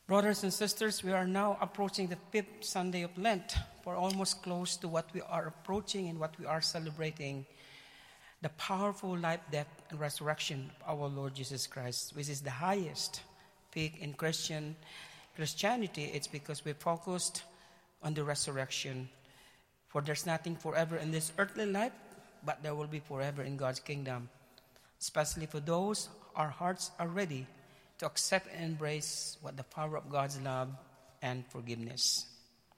Brothers and sisters, we are now approaching the 5th Sunday of Lent. We're almost close to what we are approaching and what we are celebrating, the powerful life, death, and resurrection of our Lord Jesus Christ, which is the highest peak in Christianity. It's because we're focused on the resurrection. For there's nothing forever in this earthly life, but there will be forever in God's kingdom, especially for those our hearts are ready to accept and embrace what the power of God's love and forgiveness.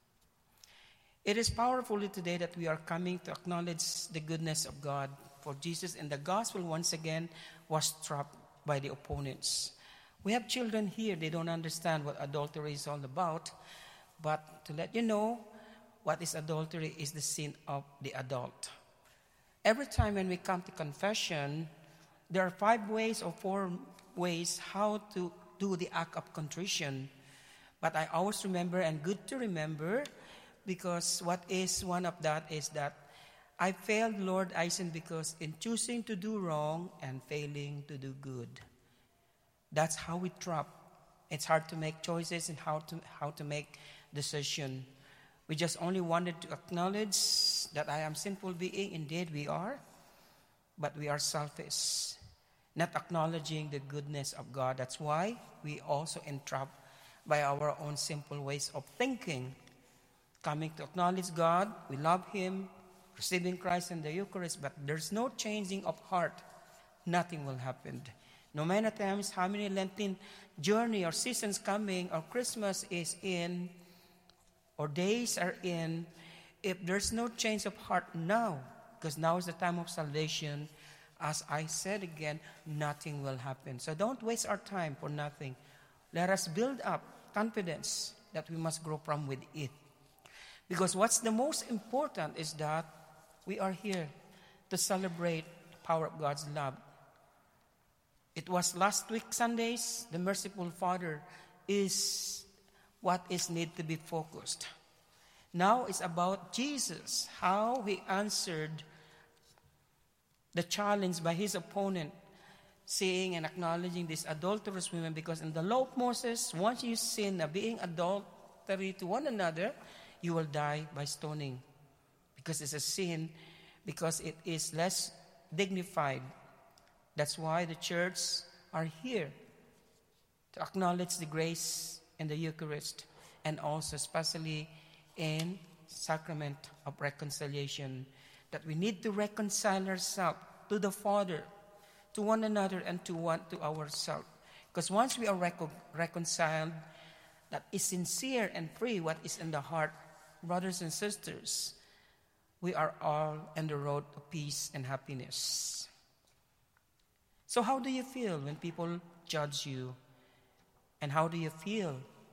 It is powerfully today that we are coming to acknowledge the goodness of God, for Jesus in the gospel once again was trapped by the opponents. We have children here, they don't understand what adultery is all about, but to let you know, what is adultery is the sin of the adult. Every time when we come to confession, there are 5 ways or 4 ways how to do the act of contrition. But I always remember, and good to remember, because what is one of that is that I failed, Lord, I sinned because in choosing to do wrong and failing to do good. That's how we trap. It's hard to make choices and how to make decision. We just only wanted to acknowledge that I am sinful being. Indeed, we are. But we are selfish, not acknowledging the goodness of God. That's why we also entrapped by our own simple ways of thinking. Coming to acknowledge God, we love Him, receiving Christ in the Eucharist, but there's no changing of heart. Nothing will happen. No matter times how many Lenten journey or seasons coming or Christmas is in or days are in, if there's no change of heart now, because now is the time of salvation, as I said again, nothing will happen. So don't waste our time for nothing. Let us build up confidence that we must grow from with it. Because what's the most important is that we are here to celebrate the power of God's love. It was last week Sundays, the merciful Father is what is need to be focused. Now it's about Jesus, how He answered the challenge by His opponent, saying and acknowledging these adulterous women, because in the law of Moses, once you sin of being adultery to one another, you will die by stoning. Because it's a sin, because it is less dignified. That's why the church are here to acknowledge the grace in the Eucharist, and also especially in sacrament of reconciliation, that we need to reconcile ourselves to the Father, to one another, and to ourselves. Because once we are reconciled, that is sincere and free, what is in the heart, brothers and sisters, we are all on the road to peace and happiness. So how do you feel when people judge you? And how do you feel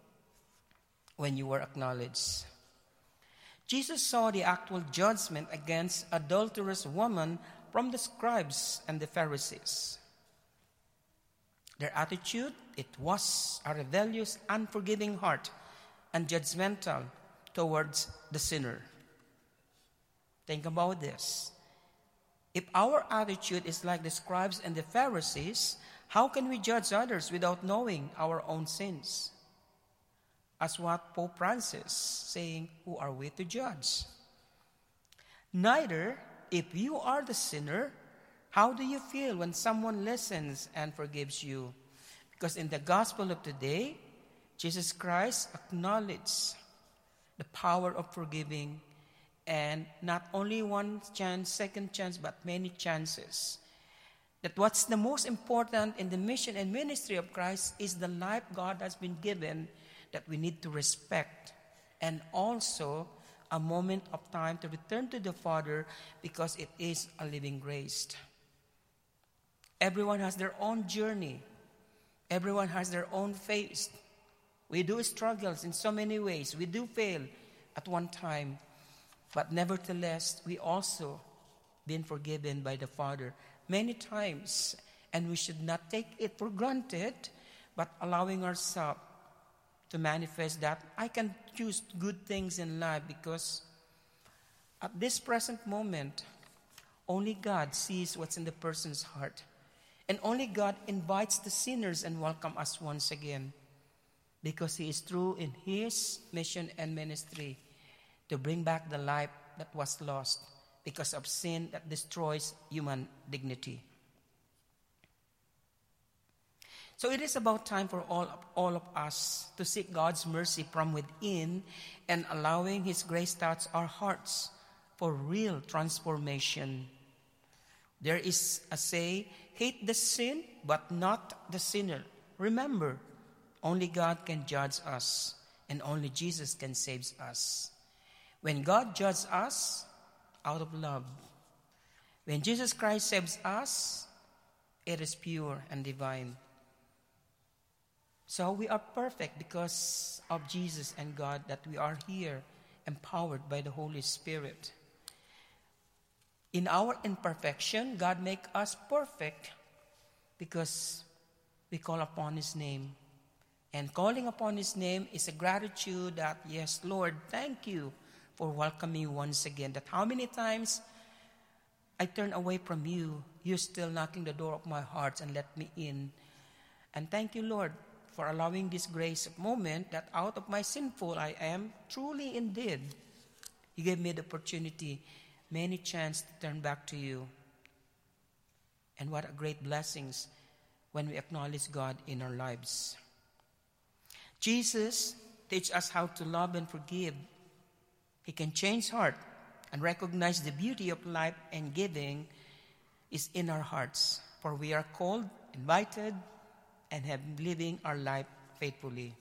when you were acknowledged? Jesus saw the actual judgment against adulterous woman from the scribes and the Pharisees. Their attitude, it was a rebellious, unforgiving heart and judgmental towards the sinner. Think about this. If our attitude is like the scribes and the Pharisees, how can we judge others without knowing our own sins? As what Pope Francis saying, who are we to judge? Neither, if you are the sinner, how do you feel when someone listens and forgives you? Because in the gospel of today, Jesus Christ acknowledged the power of forgiving, and not only one chance, second chance, but many chances. That what's the most important in the mission and ministry of Christ is the life God has been given that we need to respect, and also a moment of time to return to the Father, because it is a living grace. Everyone has their own journey. Everyone has their own faith. We do struggles in so many ways. We do fail at one time. But nevertheless, we also been forgiven by the Father many times. And we should not take it for granted, but allowing ourselves to manifest that I can choose good things in life, because at this present moment, only God sees what's in the person's heart. And only God invites the sinners and welcome us once again. because He is true in His mission and ministry to bring back the life that was lost because of sin that destroys human dignity. So it is about time for all of us to seek God's mercy from within and allowing His grace touch our hearts for real transformation. There is a say, hate the sin, but not the sinner. Remember, only God can judge us, and only Jesus can save us. When God judges us, out of love. When Jesus Christ saves us, it is pure and divine. So we are perfect because of Jesus and God, that we are here, empowered by the Holy Spirit. In our imperfection, God makes us perfect because we call upon His name. And calling upon His name is a gratitude that, yes, Lord, thank you for welcoming me once again. That how many times I turn away from you, you're still knocking the door of my heart and let me in. And thank you, Lord, for allowing this grace moment that out of my sinful I am, truly indeed, You gave me the opportunity, many chances to turn back to You. And what a great blessings when we acknowledge God in our lives. Jesus teaches us how to love and forgive. He can change heart and recognize the beauty of life and giving is in our hearts. For we are called, invited, and have living our life faithfully.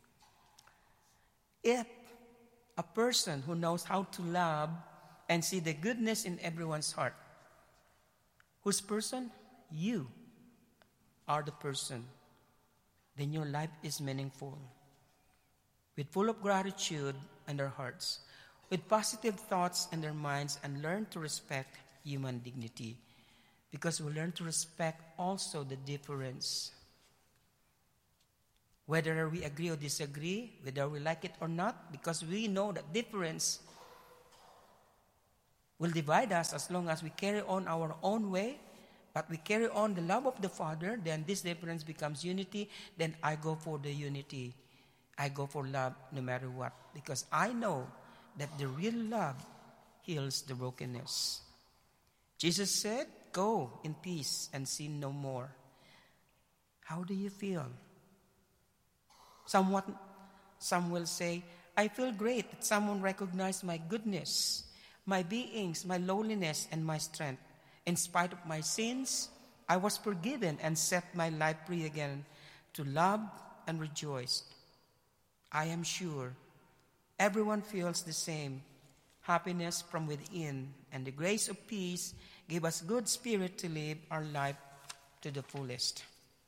If a person who knows how to love and see the goodness in everyone's heart, whose person? You are the person. Then your life is meaningful. With full of gratitude in their hearts, with positive thoughts in their minds, and learn to respect human dignity. Because we learn to respect also the difference. Whether we agree or disagree, whether we like it or not, because we know that difference will divide us as long as we carry on our own way, but we carry on the love of the Father, then this difference becomes unity, then I go for the unity. I go for love no matter what, because I know that the real love heals the brokenness. Jesus said, go in peace and sin no more. How do you feel? Some will say, I feel great that someone recognized my goodness, my beings, my lowliness, and my strength. In spite of my sins, I was forgiven and set my life free again to love and rejoice. I am sure everyone feels the same happiness from within, and the grace of peace give us good spirit to live our life to the fullest.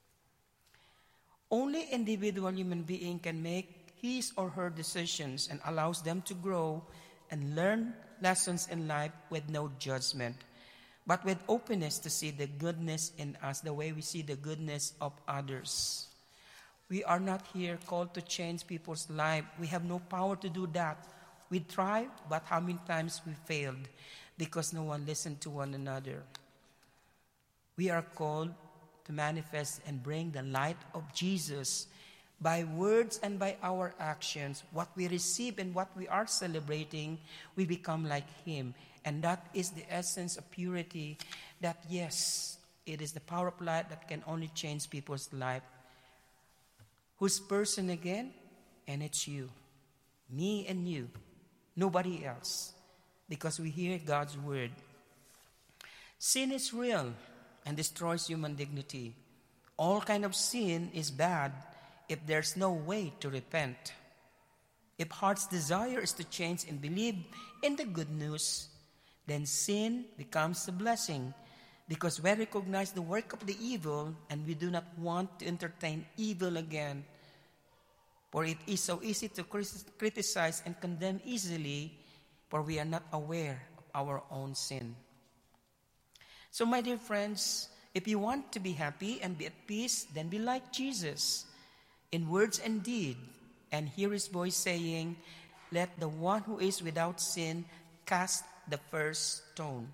Only individual human being can make his or her decisions and allows them to grow and learn lessons in life with no judgment, but with openness to see the goodness in us the way we see the goodness of others. We are not here called to change people's life. We have no power to do that. We try, but how many times we failed because no one listened to one another. We are called to manifest and bring the light of Jesus by words and by our actions. What we receive and what we are celebrating, we become like Him. And that is the essence of purity, that yes, it is the power of light that can only change people's life. Whose person again? And it's you. Me and you. Nobody else. Because we hear God's word. Sin is real and destroys human dignity. All kind of sin is bad if there's no way to repent. If heart's desire is to change and believe in the good news, then sin becomes a blessing, because we recognize the work of the evil and we do not want to entertain evil again. For it is so easy to criticize and condemn easily, for we are not aware of our own sin. So my dear friends, if you want to be happy and be at peace, then be like Jesus in words and deed, and hear His voice saying, let the one who is without sin cast the first stone.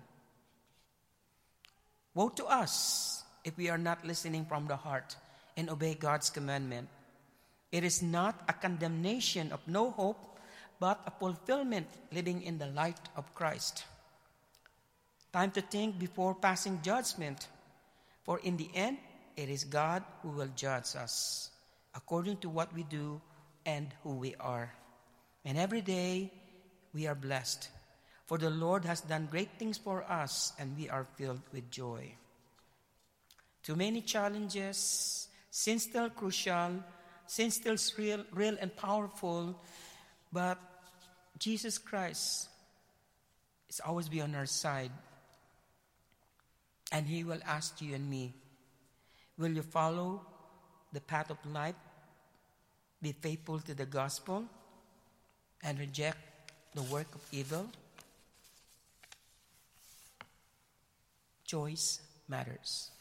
Woe to us if we are not listening from the heart and obey God's commandment. It is not a condemnation of no hope, but a fulfillment living in the light of Christ. Time to think before passing judgment, for in the end, it is God who will judge us according to what we do and who we are. And every day we are blessed, for the Lord has done great things for us, and we are filled with joy. Too many challenges, sin still crucial, sin still real and powerful, but Jesus Christ is always be on our side. And He will ask you and me, will you follow the path of life, be faithful to the gospel, and reject the work of evil? Choice matters.